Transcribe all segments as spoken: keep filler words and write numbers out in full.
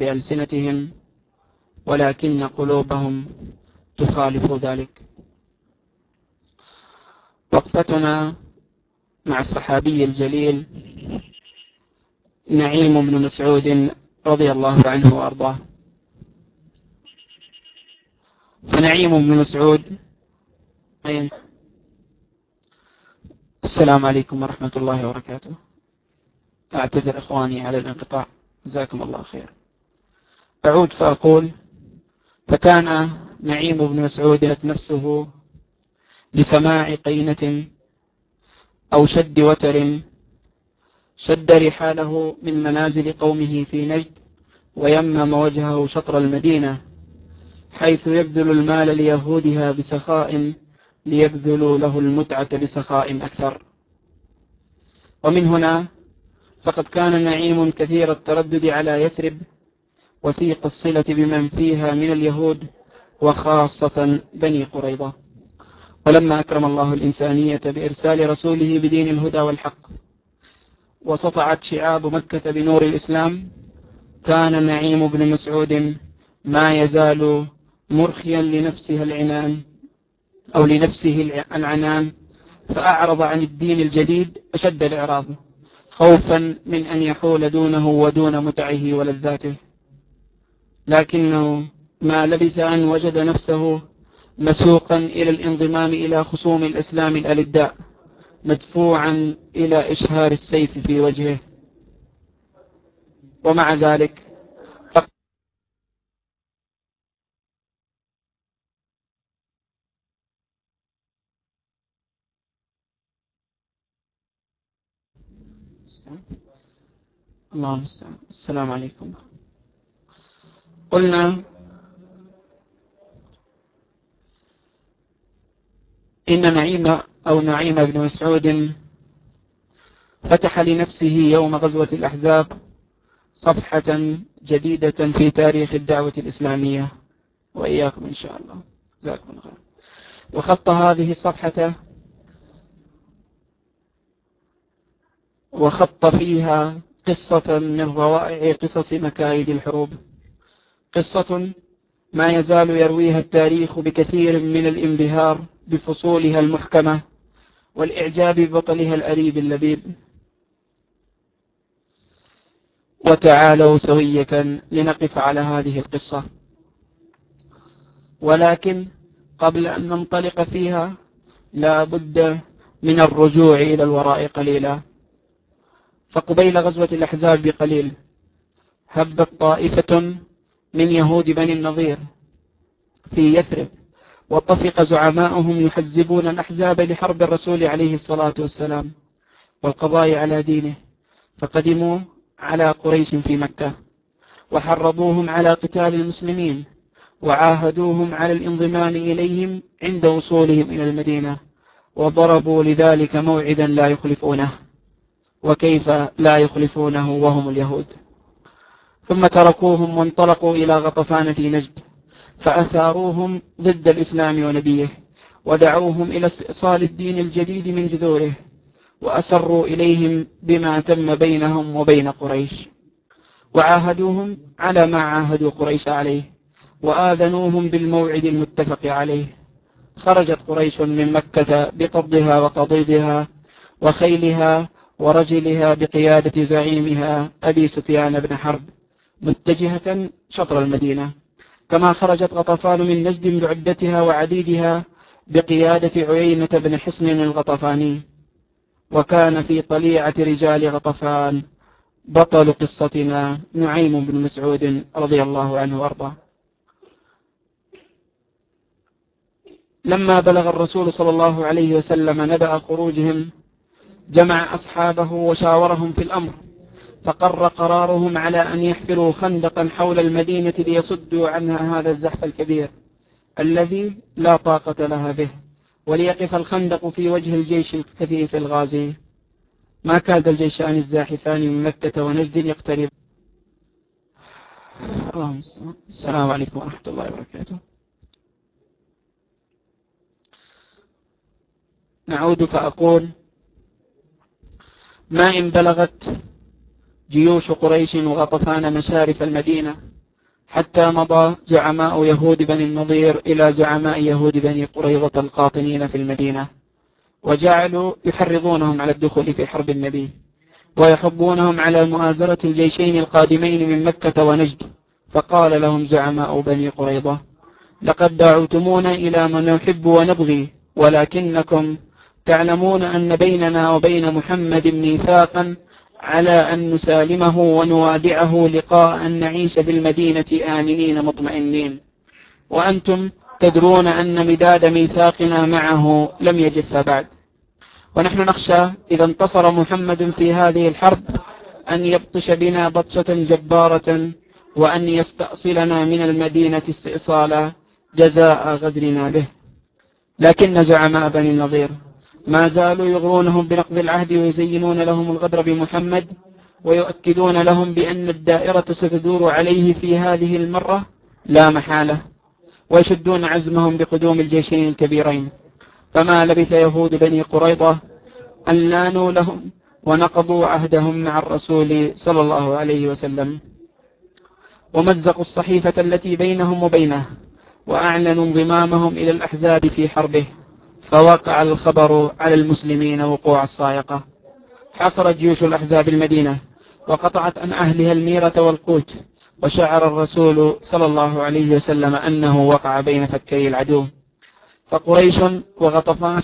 بألسنتهم ولكن قلوبهم تخالف ذلك. وقفتنا مع الصحابي الجليل نعيم بن مسعود رضي الله عنه وأرضاه. فنعيم بن مسعود السلام عليكم ورحمة الله وبركاته. أعتذر إخواني على الانقطاع، جزاكم الله خير. أعود فأقول: فكان نعيم بن مسعود نفسه لسماع قينة أو شد وتر شد رحاله من منازل قومه في نجد ويمم وجهه شطر المدينة، حيث يبذل المال ليهودها بسخاء ليبذلوا له المتعة بسخاء أكثر. ومن هنا فقد كان نعيم كثير التردد على يثرب وثيق الصلة بمن فيها من اليهود وخاصة بني قريظة. ولما أكرم الله الإنسانية بإرسال رسوله بدين الهدى والحق وسطعت شعاب مكة بنور الإسلام، كان نعيم بن مسعود ما يزال مرخيا لنفسه العنان أو لنفسه العنان، فأعرض عن الدين الجديد أشد الإعراض خوفا من أن يحول دونه ودون متعه ولذاته. لكنه ما لبث أن وجد نفسه مسوقا إلى الانضمام إلى خصوم الإسلام الألداء، مدفوعا إلى إشهار السيف في وجهه. ومع ذلك الله المستعان. السلام عليكم. قلنا إن نعيم أو نعيم بن مسعود فتح لنفسه يوم غزوة الأحزاب صفحة جديدة في تاريخ الدعوة الإسلامية، وإياكم إن شاء الله، جزاكم الله خير. وخط هذه الصفحة وخط فيها قصة من روائع قصص مكايد الحروب، قصة ما يزال يرويها التاريخ بكثير من الانبهار بفصولها المحكمة والإعجاب ببطلها الأريب اللبيب. وتعالوا سوية لنقف على هذه القصة، ولكن قبل أن ننطلق فيها لا بد من الرجوع إلى الوراء قليلا. فقبيل غزوة الأحزاب بقليل هبت طائفة من يهود بني النضير في يثرب، وطفق زعماؤهم يحزبون الأحزاب لحرب الرسول عليه الصلاة والسلام والقضاء على دينه، فقدموا على قريش في مكة وحرضوهم على قتال المسلمين وعاهدوهم على الانضمام إليهم عند وصولهم إلى المدينة، وضربوا لذلك موعدا لا يخلفونه، وكيف لا يخلفونه وهم اليهود. ثم تركوهم وانطلقوا إلى غطفان في نجد، فأثاروهم ضد الإسلام ونبيه، ودعوهم إلى استئصال الدين الجديد من جذوره، وأسروا إليهم بما تم بينهم وبين قريش، وعاهدوهم على ما عاهدوا قريش عليه، وآذنوهم بالموعد المتفق عليه. خرجت قريش من مكة بقبضها وقضيضها وخيلها ورجلها بقيادة زعيمها أبي سفيان بن حرب متجهة شطر المدينة، كما خرجت غطفان من نجد بعدتها وعديدها بقيادة عيينة بن حصن الغطفاني. وكان في طليعة رجال غطفان بطل قصتنا نعيم بن مسعود رضي الله عنه وارضاه. لما بلغ الرسول صلى الله عليه وسلم نبأ خروجهم جمع أصحابه وشاورهم في الأمر، فقر قرارهم على أن يحفروا خندقا حول المدينة ليصدوا عنها هذا الزحف الكبير الذي لا طاقة لها به، وليقف الخندق في وجه الجيش الكثيف الغازي. ما كاد الجيشان الزاحفان من مكة ونجد يقترب. السلام عليكم ورحمة الله وبركاته. نعود فأقول: ما إن بلغت جيوش قريش وغطفان مشارف المدينة حتى مضى زعماء يهود بني النضير إلى زعماء يهود بني قريظة القاطنين في المدينة، وجعلوا يحرضونهم على الدخول في حرب النبي، ويحضونهم على مؤازرة الجيشين القادمين من مكة ونجد. فقال لهم زعماء بني قريظة: لقد دعوتمونا إلى ما نحب ونبغي، ولكنكم تعلمون أن بيننا وبين محمد ميثاقا على أن نسالمه ونوادعه لقاء أن نعيش في المدينة آمنين مطمئنين، وأنتم تدرون أن مداد ميثاقنا معه لم يجف بعد، ونحن نخشى إذا انتصر محمد في هذه الحرب أن يبطش بنا بطشة جبارة، وأن يستأصلنا من المدينة استئصالا جزاء غدرنا به. لكن زعماء بني النضير ما زالوا يغرونهم بنقض العهد، ويزينون لهم الغدر بمحمد، ويؤكدون لهم بأن الدائرة ستدور عليه في هذه المرة لا محالة، ويشدون عزمهم بقدوم الجيشين الكبيرين. فما لبث يهود بني قريظة أن لانوا لهم ونقضوا عهدهم مع الرسول صلى الله عليه وسلم، ومزقوا الصحيفة التي بينهم وبينه، وأعلنوا انضمامهم إلى الأحزاب في حربه. فوقع الخبر على المسلمين وقوع الصاعقة. حصرت جيوش الأحزاب المدينة، وقطعت عن أهلها الميرة والقوت، وشعر الرسول صلى الله عليه وسلم أنه وقع بين فكي العدو. فقريش وغطفان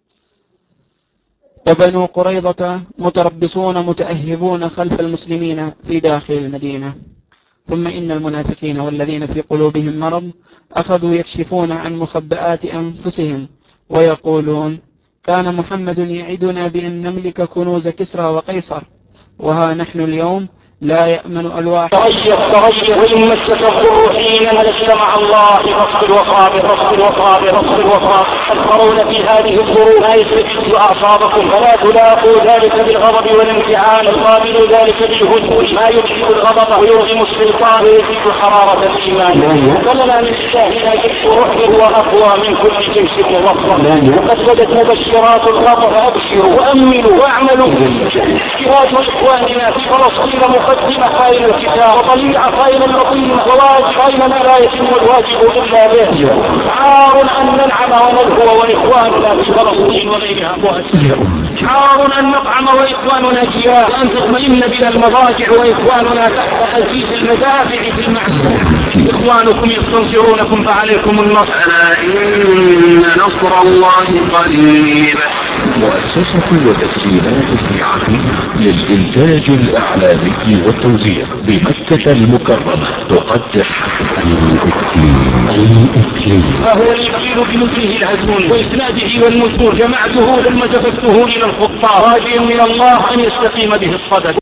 وبنو قريظة متربصون متأهبون خلف المسلمين في داخل المدينة. ثم إن المنافقين والذين في قلوبهم مرض أخذوا يكشفون عن مخبئات أنفسهم، ويقولون: كان محمد يعدنا بأن نملك كنوز كسرى وقيصر، وها نحن اليوم لا يأمن ألواح. تريث تريث وإن مسك الضر حين ملكت مع الله فاصبر وصابر فاصبر وصابر فاصبر وصابر. تذكرون في هذه الظروف ما يثبت أعصابكم، فلا تلاقوا ذلك بالغضب والامتحان، قابلوا ذلك بالهدوء. ما يبشر الغضب ويرغم الشيطان ويزيد حرارة الإيمان. وكلنا من الله جيش رعب وأقوى من كل جيش موفق. وقد بدت مبشرات الغضب، فأبشروا وأمنوا واعملوا. جهاد إخواننا في فلسطين مقدمة قائل الكتاب، وطليعة قائل اللطيمة، وواجب قائل ما لا يتم الواجب إلا به. عار أن ننعم ونلهو وإخواننا في فلسطين وغيرها مؤسسة. عار أن نطعم وإخواننا جياع، وأن تطمئن بنا المضاجع وإخواننا تحت أزيز المدافع في المعسكر. إخوانكم يستنصرونكم فعليكم النصر. إن نصر الله قريب. مؤسسة وتسجيلات الدعم للإنتاج الإعلامي والتوزيع بمكة المكرمة تقدم الإكليل. الإكليل فهو الإكليل بنزله الهزون وإسناده والمسور، جمعته ثم تفكته إلى الخطة، راجيا من الله أن يستقيم به الصدد.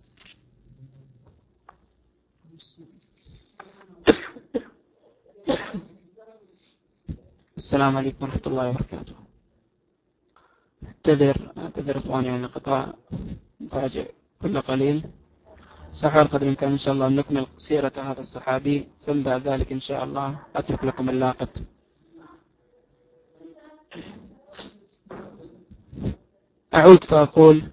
السلام عليكم ورحمة الله وبركاته. اعتذر اعتذر اخواني عن الانقطاع، راجع كل قليل. سأحاول قدر الإمكان إن شاء الله أن نكمل سيرة هذا الصحابي، ثم بعد ذلك إن شاء الله أترك لكم اللاقط. أعود فأقول: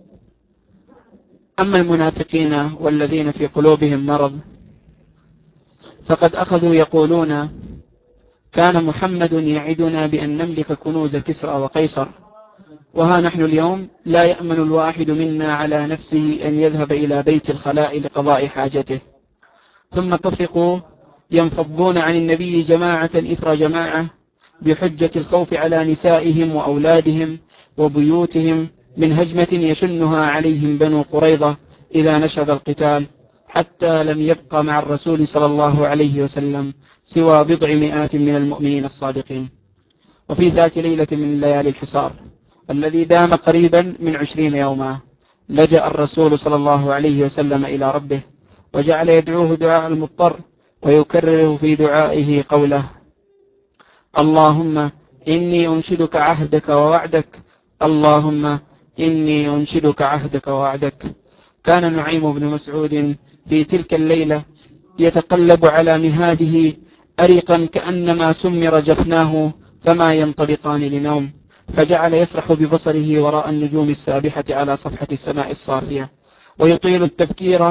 أما المنافقين والذين في قلوبهم مرض فقد أخذوا يقولون: كان محمد يعدنا بأن نملك كنوز كسرى وقيصر، وها نحن اليوم لا يأمن الواحد منا على نفسه أن يذهب إلى بيت الخلاء لقضاء حاجته. ثم طفقوا ينفضون عن النبي جماعة إثر جماعة بحجة الخوف على نسائهم وأولادهم وبيوتهم من هجمة يشنها عليهم بنو قريظة إذا نشب القتال، حتى لم يبقى مع الرسول صلى الله عليه وسلم سوى بضع مئات من المؤمنين الصادقين. وفي ذات ليلة من ليالي الحصار الذي دام قريبا من عشرين يوما لجأ الرسول صلى الله عليه وسلم إلى ربه، وجعل يدعوه دعاء المضطر، ويكرر في دعائه قوله: اللهم إني أنشدك عهدك ووعدك، اللهم إني أنشدك عهدك ووعدك. كان نعيم بن مسعود في تلك الليلة يتقلب على مهاده أريقا كأنما سمر جفناه فما ينطبقان لنوم، فجعل يسرح ببصره وراء النجوم السابحة على صفحة السماء الصافية، ويطيل التفكير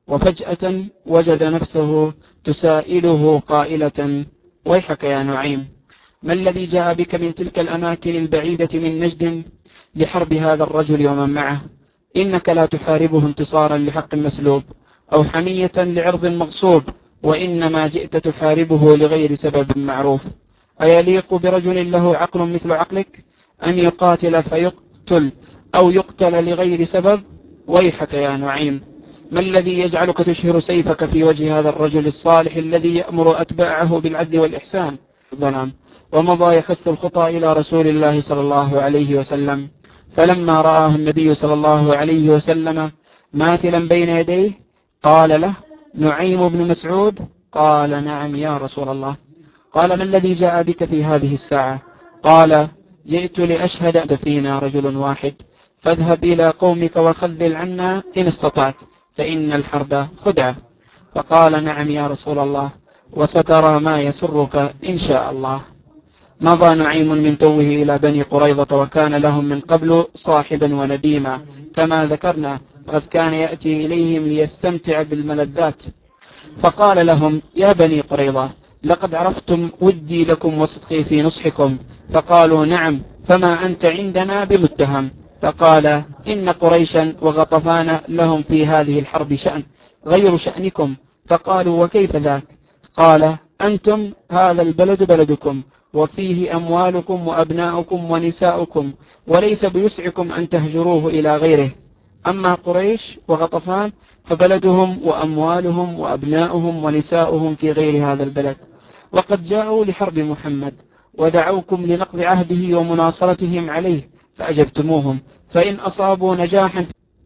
وفجأة وجد نفسه تسائله قائلة: ويحك يا نعيم، ما الذي جاء بك من تلك الأماكن البعيدة من نجد لحرب هذا الرجل ومن معه؟ إنك لا تحاربه انتصارا لحق مسلوب أو حمية لعرض مغصوب، وإنما جئت تحاربه لغير سبب معروف. أيليق برجل له عقل مثل عقلك أن يقاتل فيقتل أو يقتل لغير سبب؟ ويحك يا نعيم، ما الذي يجعلك تشهر سيفك في وجه هذا الرجل الصالح الذي يأمر أتباعه بالعدل والإحسان؟ ظلام. ومضى يحث الخطى إلى رسول الله صلى الله عليه وسلم، فلما رآه النبي صلى الله عليه وسلم ماثلا بين يديه قال له: نعيم بن مسعود؟ قال: نعم يا رسول الله. قال: ما الذي جاء بك في هذه الساعة؟ قال: جئت لأشهد فينا رجل واحد، فاذهب إلى قومك وخذل عنا إن استطعت، فإن الحرب خدعة. فقال: نعم يا رسول الله، وسترى ما يسرك إن شاء الله. مضى نعيم من توه إلى بني قريظة، وكان لهم من قبل صاحبا ونديما كما ذكرنا، فقد كان يأتي إليهم ليستمتع بالملذات. فقال لهم: يا بني قريظة، لقد عرفتم ودي لكم وصدقي في نصحكم. فقالوا: نعم، فما أنت عندنا بمتهم. فقال: إن قريشا وغطفان لهم في هذه الحرب شأن غير شأنكم. فقالوا: وكيف ذاك؟ قال: أنتم هذا البلد بلدكم، وفيه أموالكم وأبناؤكم ونساؤكم، وليس بيسعكم أن تهجروه إلى غيره. أما قريش وغطفان فبلدهم وأموالهم وأبناؤهم ونساؤهم في غير هذا البلد، وقد جاءوا لحرب محمد ودعوكم لنقض عهده ومناصرتهم عليه فأجبتموهم، فإن أصابوا نجاحا.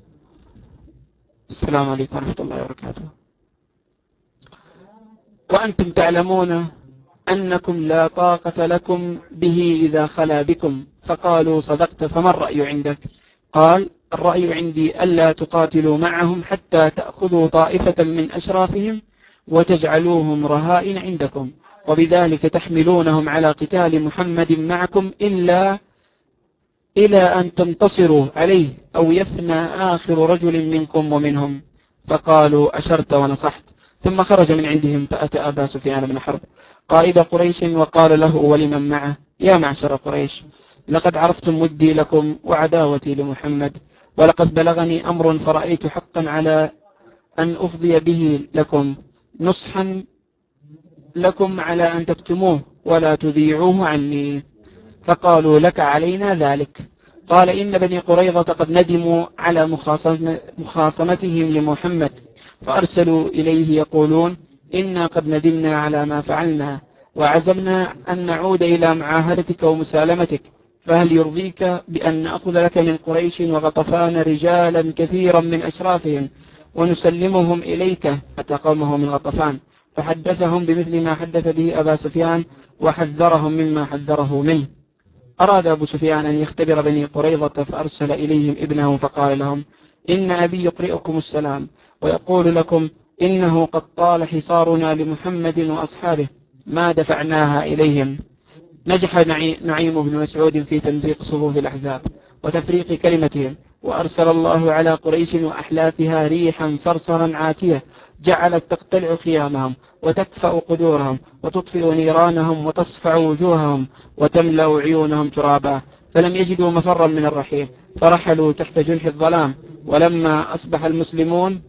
السلام عليكم ورحمة الله وبركاته. وأنتم تعلمون أنكم لا طاقة لكم به إذا خلا بكم. فقالوا: صدقت، فما الرأي عندك؟ قال: الرأي عندي ألا تقاتلوا معهم حتى تأخذوا طائفة من أشرافهم وتجعلوهم رهائن عندكم، وبذلك تحملونهم على قتال محمد معكم إلا إلى أن تنتصروا عليه أو يفنى آخر رجل منكم ومنهم. فقالوا: أشرت ونصحت. ثم خرج من عندهم فأتى أبا سفيان بن حرب قائد قريش وقال له ولمن معه: يا معشر قريش، لقد عرفتم ودي لكم وعداوتي لمحمد، ولقد بلغني أمر فرأيت حقا على أن أفضي به لكم، نصحا لكم على أن تكتموه ولا تذيعوه عني. فقالوا: لك علينا ذلك. قال: إن بني قريظة قد ندموا على مخاصمتهم لمحمد، فأرسلوا إليه يقولون: إنا قد ندمنا على ما فعلنا، وعزمنا أن نعود إلى معاهدتك ومسالمتك، فهل يرضيك بأن نأخذ لك من قريش وغطفان رجالا كثيرا من أشرافهم ونسلمهم إليك؟ حتى قومه من غطفان، فحدثهم بمثل ما حدث به أبا سفيان وحذرهم مما حذره منه. أراد أبو سفيان أن يختبر بني قريظة، فأرسل إليهم ابنه فقال لهم: إن أبي يقرئكم السلام ويقول لكم إنه قد طال حصارنا لمحمد وأصحابه ما دفعناها إليهم. نجح نعيم بن مسعود في تمزيق صفوف الأحزاب وتفريق كلمتهم، وأرسل الله على قريش وأحلافها ريحا صرصرا عاتية جعلت تقتلع خيامهم وتكفأ قدورهم وتطفئ نيرانهم وتصفع وجوههم وتملأ عيونهم ترابا، فلم يجدوا مفرا من الرحيل فرحلوا تحت جنح الظلام. ولما أصبح المسلمون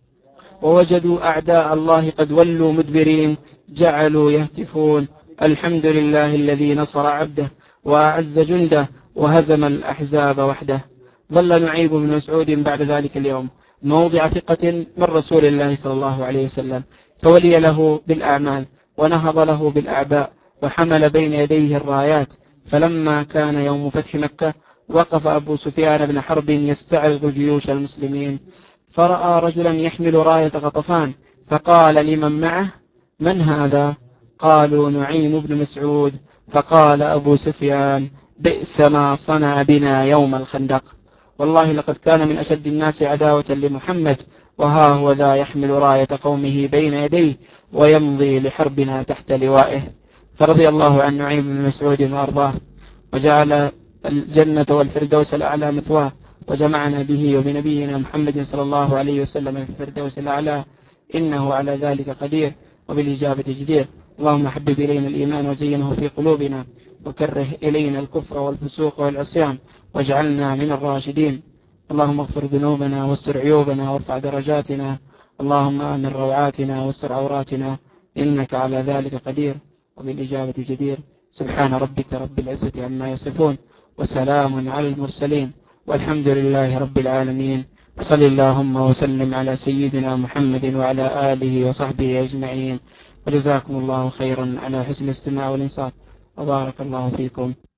ووجدوا أعداء الله قد ولوا مدبرين جعلوا يهتفون: الحمد لله الذي نصر عبده وأعز جنده وهزم الأحزاب وحده. ظل نعيم بن مسعود بعد ذلك اليوم موضع ثقة من رسول الله صلى الله عليه وسلم، فولي له بالأعمال ونهض له بالأعباء وحمل بين يديه الرايات. فلما كان يوم فتح مكة وقف أبو سفيان بن حرب يستعرض جيوش المسلمين، فرأى رجلا يحمل راية غطفان، فقال لمن معه: من هذا؟ قالوا: نعيم بن مسعود. فقال أبو سفيان: بئس ما صنع بنا يوم الخندق، والله لقد كان من أشد الناس عداوة لمحمد، وها هو ذا يحمل راية قومه بين يديه ويمضي لحربنا تحت لوائه. فرضي الله عن نعيم بن مسعود وأرضاه، وجعل الجنة والفردوس الأعلى مثواه، وجمعنا به وبنبينا محمد صلى الله عليه وسلم في الفردوس الأعلى، إنه على ذلك قدير وبالإجابة جدير. اللهم حبب إلينا الإيمان وزينه في قلوبنا، وكره إلينا الكفر والفسوق والعصيان، واجعلنا من الراشدين. اللهم اغفر ذنوبنا واستر عيوبنا وارفع درجاتنا، اللهم آمن روعاتنا واستر عوراتنا، إنك على ذلك قدير وبالإجابة جدير. سبحان ربك رب العزة عما يصفون، وسلام على المرسلين، والحمد لله رب العالمين. صلى اللهم وسلم على سيدنا محمد وعلى آله وصحبه أجمعين، وجزاكم الله خيرا على حسن الاستماع والإنصات، وبارك الله فيكم.